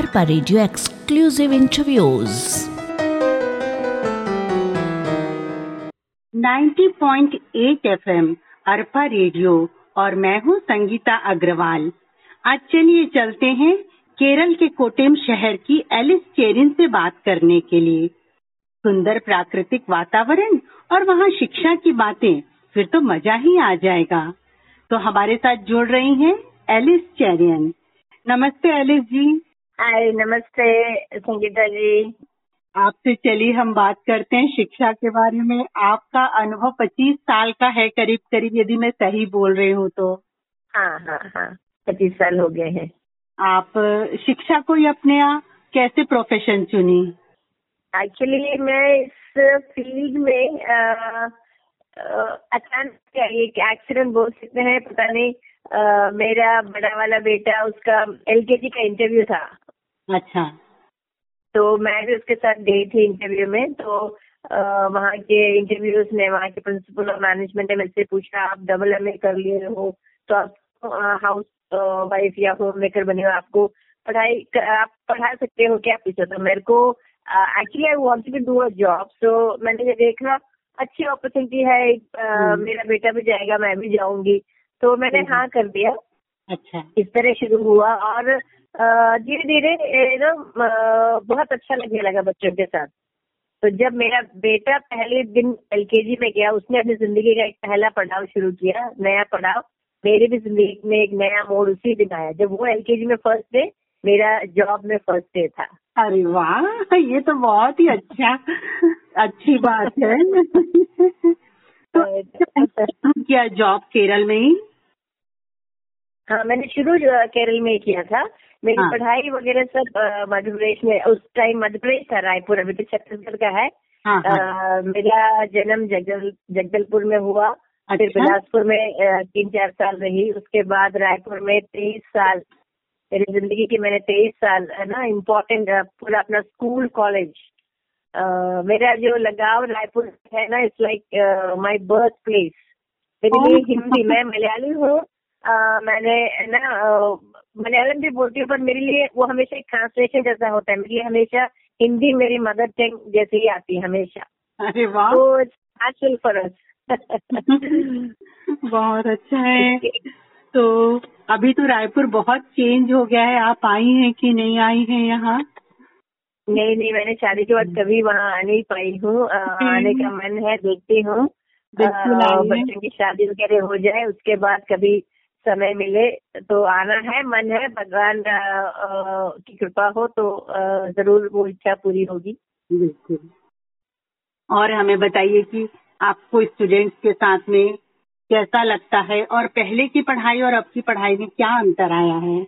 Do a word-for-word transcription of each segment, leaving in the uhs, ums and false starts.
Arpa radio exclusive interviews. नब्बे point आठ FM Arpa radio और मैं हूँ संगीता अग्रवाल। आज चलिए चलते हैं केरल के कोट्टयम शहर की एलिस चेरिन से बात करने के लिए। सुंदर प्राकृतिक वातावरण और वहाँ शिक्षा की बातें, फिर तो मजा ही आ जाएगा। तो हमारे साथ जुड़ रही हैं एलिस चेरिन। नमस्ते एलिस जी। हाय, नमस्ते संगीता जी। आपसे चलिए हम बात करते हैं शिक्षा के बारे में। आपका अनुभव पच्चीस साल का है करीब करीब, यदि मैं सही बोल रही हूँ तो। हाँ हाँ हाँ पच्चीस साल हो गए हैं। आप शिक्षा को ही अपने यहाँ कैसे प्रोफेशन चुनी? एक्चुअली मैं इस फील्ड में अचानक एक एक्सीडेंट बोल सकते हैं, पता नहीं। आ, मेरा बड़ा वाला बेटा, उसका एलकेजी का इंटरव्यू था। अच्छा। तो मैं भी उसके साथ गई थी इंटरव्यू में। तो आ, वहाँ के इंटरव्यूज ने, वहाँ के प्रिंसिपल और मैनेजमेंट ने मुझसे पूछा, आप डबल एम ए कर लिए हो तो आप हाउस वाइफ या होम मेकर बने हो, आपको पढ़ाई आप पढ़ा सकते हो क्या? पूछा। तो मेरे को actually I wanted to do a job. So मैंने ये देखा अच्छी अपॉर्चुनिटी है, uh, मेरा बेटा भी जाएगा, मैं भी जाऊंगी, तो मैंने हाँ कर दिया। अच्छा। इस तरह शुरू हुआ और धीरे धीरे ना बहुत अच्छा लगने लगा बच्चों के साथ। तो जब मेरा बेटा पहले दिन एलकेजी में गया, उसने अपनी जिंदगी का एक पहला पड़ाव शुरू किया, नया पड़ाव। मेरी भी जिंदगी में एक नया मोड़ उसी दिन आया जब वो एलकेजी में फर्स्ट डे, मेरा जॉब में फर्स्ट डे था। अरे वाह, ये तो बहुत ही अच्छा अच्छी बात है। तो क्या जॉब केरल में ही? हाँ, मैंने शुरू केरल में ही किया था। मेरी हाँ। पढ़ाई वगैरह सब मध्य प्रदेश में, उस टाइम मध्य प्रदेश था, रायपुर अभी तो छत्तीसगढ़ का है। हाँ, हाँ। आ, मेरा जन्म जगदल जगदलपुर में हुआ। अच्छा? फिर बिलासपुर में तीन चार साल रही, उसके बाद रायपुर में तेईस साल। मेरी जिंदगी की मैंने तेईस साल है ना इम्पोर्टेंट पूरा अपना स्कूल कॉलेज। मेरा जो लगाव रायपुर है ना, it's like my birthplace. मेरे लिए हिंदी, मैं मलयाली हूँ, मैंने ना मलयालम भी बोलती हूँ, पर मेरे लिए वो हमेशा एक ट्रांसलेशन जैसा होता है। मेरे लिए हमेशा हिंदी मेरी मदर टंग जैसे ही आती है हमेशा। अरे वाह, तो इट्स नेचुरल फॉर अस। बहुत अच्छा है। तो अभी तो रायपुर बहुत चेंज हो गया है, आप आई हैं कि नहीं आई हैं यहाँ? नहीं नहीं, मैंने शादी के बाद कभी वहाँ आ नहीं पाई हूँ। आने का मन है, देखती हूँ बच्चों की शादी वगैरह हो जाए, उसके बाद कभी समय मिले तो आना है, मन है। भगवान की कृपा हो तो जरूर वो इच्छा पूरी होगी। बिल्कुल। और हमें बताइए कि आपको स्टूडेंट्स के साथ में कैसा लगता है और पहले की पढ़ाई और अब की पढ़ाई में क्या अंतर आया है?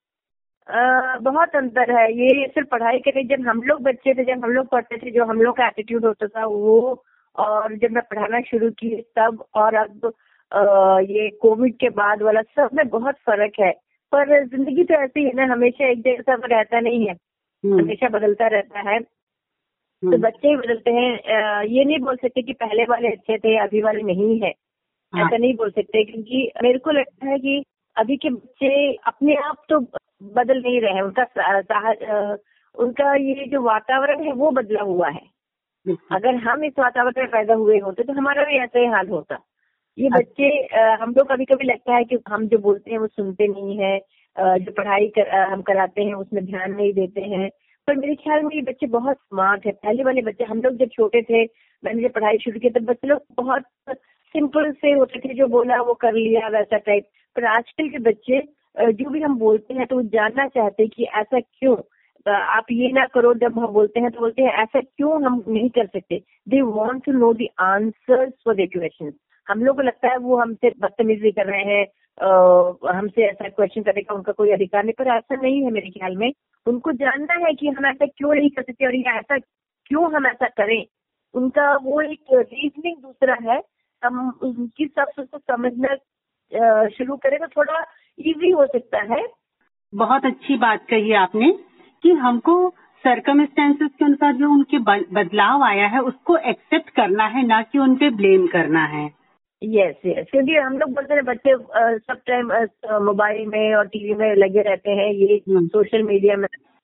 Uh, बहुत अंतर है। ये सिर्फ पढ़ाई के लिए, जब हम लोग बच्चे थे, जब हम लोग पढ़ते थे, जो हम लोग का एटीट्यूड होता था वो, और जब मैं पढ़ाना शुरू की तब और अब uh, ये कोविड के बाद वाला, सब में बहुत फर्क है। पर जिंदगी तो ऐसी है ना, हमेशा एक जैसा रहता नहीं है, हमेशा बदलता रहता है। तो बच्चे ही बदलते हैं। uh, ये नहीं बोल सकते कि पहले वाले अच्छे थे अभी वाले नहीं है, ऐसा नहीं बोल सकते। क्योंकि मेरे को लगता है कि अभी के बच्चे अपने आप तो बदल नहीं रहे हैं, उनका साह, उनका ये जो वातावरण है वो बदला हुआ है। अगर हम इस वातावरण में पैदा हुए होते तो हमारा भी ऐसा ही हाल होता। ये बच्चे, हम लोग कभी कभी लगता है कि हम जो बोलते हैं वो सुनते नहीं है, जो पढ़ाई कर, हम कराते हैं उसमें ध्यान नहीं देते हैं। पर मेरे ख्याल में ये बच्चे बहुत स्मार्ट है। पहले वाले बच्चे, हम लोग जब छोटे थे, मैंने जब पढ़ाई शुरू की तब बच्चे लोग बहुत सिंपल से होते थे, जो बोला वो कर लिया वैसा टाइप। पर आजकल के बच्चे जो भी हम बोलते हैं तो वो जानना चाहते हैं कि ऐसा क्यों, आप ये ना करो। जब हम बोलते हैं तो बोलते हैं ऐसा क्यों हम नहीं कर सकते। They want to know the answers for their questions. हम लोग को लगता है वो हमसे बदतमीजी कर रहे हैं, हमसे ऐसा क्वेश्चन करने का उनका कोई अधिकार नहीं, पर ऐसा नहीं है मेरे ख्याल में। उनको जानना है कि हम ऐसा क्यों नहीं कर सकते और ये ऐसा क्यों हम ऐसा करें। उनका वो एक रीजनिंग दूसरा है। हम उनकी सब को समझना शुरू करें तो थोड़ा इजी हो सकता है। बहुत अच्छी बात कही आपने कि हमको सर्कमस्टेंसेस के अनुसार जो उनके बदलाव आया है उसको एक्सेप्ट करना है, ना कि उन पे ब्लेम करना है। यस यस, क्योंकि हम लोग बोलते हैं बच्चे सब टाइम मोबाइल में और टीवी में लगे रहते हैं, ये सोशल मीडिया में,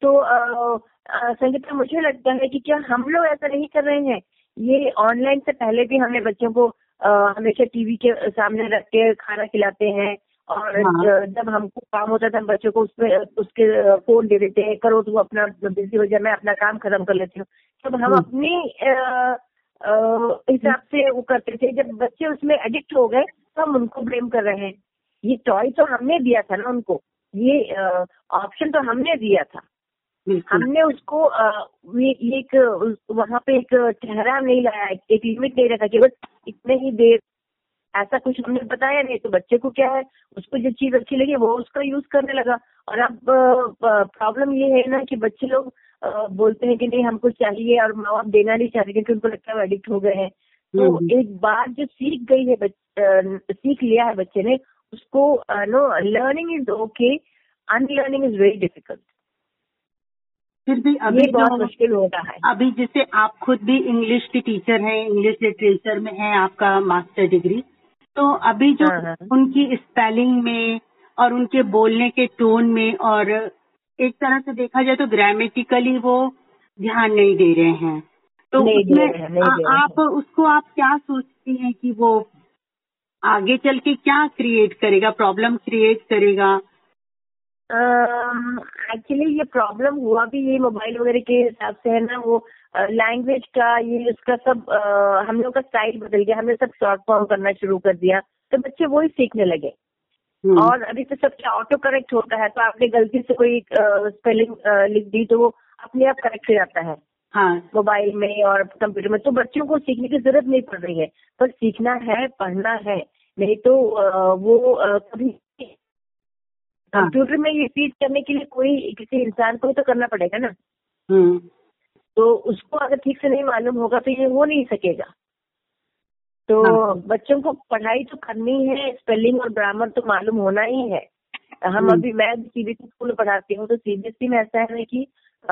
तो अ, अ, संगीता, मुझे लगता है कि क्या हम लोग ऐसा नहीं कर रहे हैं? ये ऑनलाइन से पहले भी हमने बच्चों को अ, हमेशा टीवी के सामने रख के खाना खिलाते हैं, और हाँ। ज- जब हमको काम होता था हम बच्चों को उसमें उसके फोन दे देते हैं, करो तू अपना बिजी हो जा, मैं अपना काम खत्म कर लेती हूँ। तब हम हम्म। अपनी अ, अ, हिसाब से वो करते थे। जब बच्चे उसमें एडिक्ट हो गए तो हम उनको ब्लेम कर रहे हैं। ये टॉय तो हमने दिया था ना उनको, ये ऑप्शन तो हमने दिया था। बिल्कुल। हमने उसको अ, ये ये एक उस- वहाँ पे एक ठहराव नहीं लाया, एक लिमिट नहीं रखा कि बस इतने ही देर, ऐसा कुछ हमने बताया नहीं। तो बच्चे को क्या है, उसको जो चीज अच्छी लगी वो उसका यूज करने लगा। और अब प्रॉब्लम ये है ना कि बच्चे लोग अ, बोलते हैं कि नहीं हमको चाहिए, और माँ बाप देना नहीं चाहते क्योंकि उनको लगता है एडिक्ट हो गए हैं। तो हम्म। एक बार जो सीख गई है, बच- अ, सीख लिया है बच्चे ने, उसको no, learning is okay, unlearning is very difficult. फिर भी अभी ये बहुत जो मुश्किल होता है। अभी जैसे आप खुद भी इंग्लिश की टीचर हैं, इंग्लिश लिटरेचर में है आपका मास्टर डिग्री, तो अभी जो हाँ हाँ उनकी स्पेलिंग में और उनके बोलने के टोन में, और एक तरह से देखा जाए तो ग्रामेटिकली वो ध्यान नहीं दे रहे हैं, तो नहीं दे उसमें रहे हैं, नहीं आ, दे रहे आप उसको आप क्या सोचती हैं कि वो आगे चल के क्या क्रिएट करेगा, प्रॉब्लम क्रिएट करेगा? एक्चुअली ये प्रॉब्लम हुआ भी ये मोबाइल वगैरह के हिसाब से है ना। वो लैंग्वेज का, ये उसका सब अ, हम लोग का स्टाइल बदल गया। हमने सब शॉर्ट फॉर्म करना शुरू कर दिया, तो बच्चे वही सीखने लगे। हम्म। और अभी तो सब ऑटो करेक्ट होता है, तो आपने गलती से कोई स्पेलिंग लिख दी तो वो अपने आप करेक्ट हो जाता है हाँ। मोबाइल में और कंप्यूटर में। तो बच्चों को सीखने की जरूरत नहीं पड़ रही है, पर सीखना है, पढ़ना है, नहीं तो अ, वो अ, कभी हाँ। कंप्यूटर में ये चीज करने के लिए कोई किसी इंसान को ही तो करना पड़ेगा ना। हम्म। तो उसको अगर ठीक से नहीं मालूम होगा तो ये हो नहीं सकेगा। तो हाँ। बच्चों को पढ़ाई तो करनी है, स्पेलिंग और ग्रामर तो मालूम होना ही है। हम हम्म। अभी मैं सीबीएसई स्कूल में पढ़ाती हूँ, तो सीबीएसई में ऐसा है कि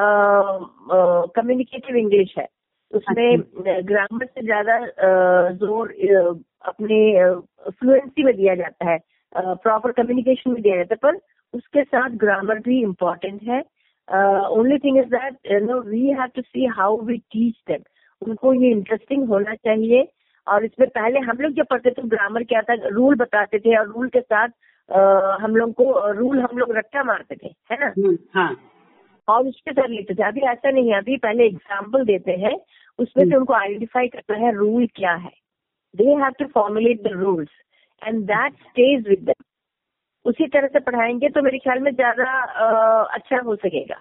कम्युनिकेटिव इंग्लिश है। उसमें ग्रामर से ज्यादा अ, जोर अ, अपने फ्लुएंसी में दिया जाता है, प्रॉपर कम्युनिकेशन में दिया जाता है, पर उसके साथ ग्रामर भी इम्पोर्टेंट है। Only thing is that no we have to see how we teach them. उनको ये इंटरेस्टिंग होना चाहिए। और इसमें पहले हम लोग जब पढ़ते थे ग्रामर क्या था, रूल बताते थे, और रूल के साथ आ, हम लोग को रूल हम लोग रट्टा मारते थे, है ना। हम्म। हाँ। और उसके साथ लेते थे। अभी ऐसा नहीं है, अभी पहले एग्जाम्पल देते हैं, उसमें से उनको आइडेंटिफाई करना है रूल क्या है। They have to formulate the rules and that stage with them. उसी तरह से पढ़ाएंगे तो मेरे ख्याल में ज्यादा अ, अच्छा हो सकेगा।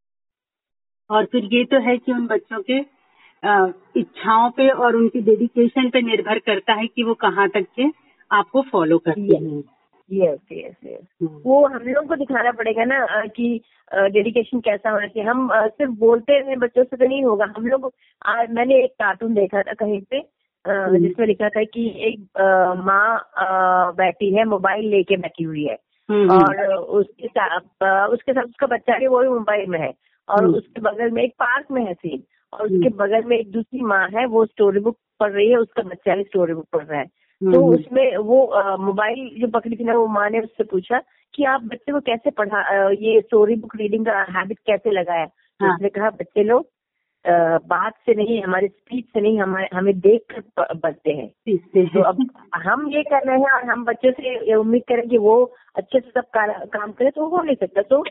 और फिर ये तो है कि उन बच्चों के अ, इच्छाओं पे और उनकी डेडिकेशन पे निर्भर करता है कि वो कहाँ तक के आपको फॉलो करते हैं। Yes yes yes, hmm. वो हम लोग को दिखाना पड़ेगा ना अ, कि डेडिकेशन कैसा होना चाहिए। हम अ, सिर्फ बोलते हैं बच्चों से तो नहीं होगा। हम लोग आज मैंने एक कार्टून देखा था कहीं पे, अ, जिसमें लिखा था कि एक अ, माँ अ, बैठी है, मोबाइल लेके बैठी हुई है, हम्म। और उसके साथ अ, उसके साथ उसका बच्चा भी वही मोबाइल में है, और हम्म। उसके बगल में एक पार्क में है सीन, और उसके हम्म। बगल में एक दूसरी माँ है, वो स्टोरी बुक पढ़ रही है, उसका बच्चा भी स्टोरी बुक पढ़ रहा है। तो हम्म। उसमें वो अ, मोबाइल जो पकड़ी थी ना, वो माँ ने उससे पूछा कि आप बच्चे को कैसे पढ़ा, अ, ये स्टोरी बुक रीडिंग का हैबिट कैसे लगाया। तो हाँ। उसने कहा बच्चे लोग अ, बात से नहीं, हमारे स्पीच से नहीं, हमारे हमें देख कर बढ़ते हैं। सीखते तो हैं। अब हम ये कर रहे हैं और हम बच्चों से ये उम्मीद करें कि वो अच्छे से सब का- काम करें, तो हो नहीं सकता। तो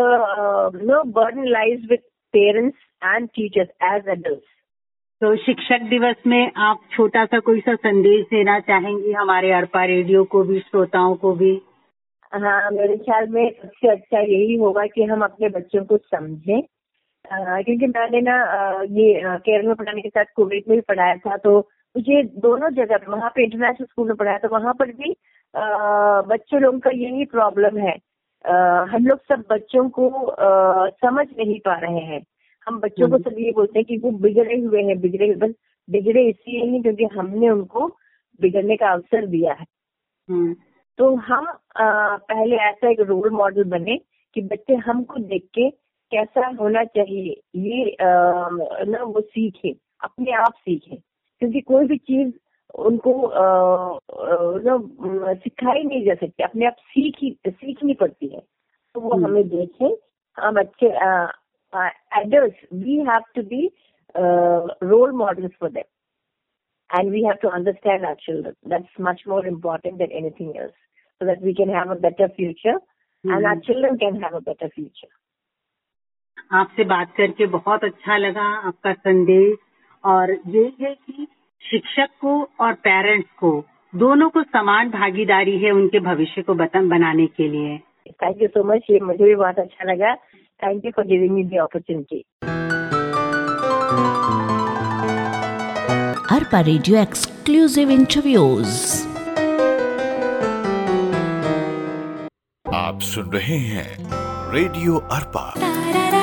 the no burden lies with parents and teachers as adults. तो शिक्षक दिवस में आप छोटा सा कोई सा संदेश देना चाहेंगी हमारे अरपा रेडियो को भी, श्रोताओं को भी? हाँ, मेरे ख्याल में सबसे अच्छा यही होगा कि हम अपने बच्चों को समझें। अ, क्योंकि मैंने ना अ, ये अ, केरल में पढ़ाने के साथ कुवैत में भी पढ़ाया था, तो मुझे दोनों जगह वहाँ पे इंटरनेशनल स्कूल में पढ़ाया था, वहाँ पर भी अ, बच्चों लोगों का यही प्रॉब्लम है। अ, हम लोग सब बच्चों को अ, समझ नहीं पा रहे हैं। हम बच्चों को सब ये बोलते हैं कि वो बिगड़े हुए हैं, बिगड़े हुए, बस बिगड़े इसलिए नहीं क्योंकि हमने उनको बिगड़ने का अवसर दिया है। हम्म। तो हम आ, पहले ऐसा एक रोल मॉडल बने कि बच्चे हमको देख के कैसा होना चाहिए ये आ, ना वो सीखे, अपने आप सीखे। क्योंकि कोई भी चीज उनको आ, आ, ना सिखाई नहीं जा सकती, अपने आप सीखी सीखनी पड़ती है। तो वो हमें देखें, हम अच्छे आ, uh, adults, we have to be uh, role models for them. And we have to understand our children. That's much more important than anything else. So that we can have a better future mm-hmm. and our children can have a better future. आपसे बात करके बहुत अच्छा लगा, आपका संदेश। और ये है कि शिक्षक को और पेरेंट्स को दोनों को समान भागीदारी है उनके भविष्य को बतन बनाने के लिए। थैंक यू सो मच, ये मुझे भी बहुत अच्छा लगा। Thank you for giving me the opportunity. Arpa radio exclusive interviews. आप सुन रहे हैं रेडियो अरपा।